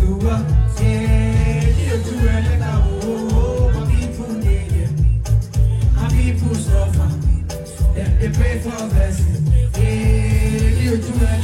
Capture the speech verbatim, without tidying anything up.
to work. Yeah, you do it like a oh, my people need it. My people suffer. They, they pray for blessing. Yeah, you do it.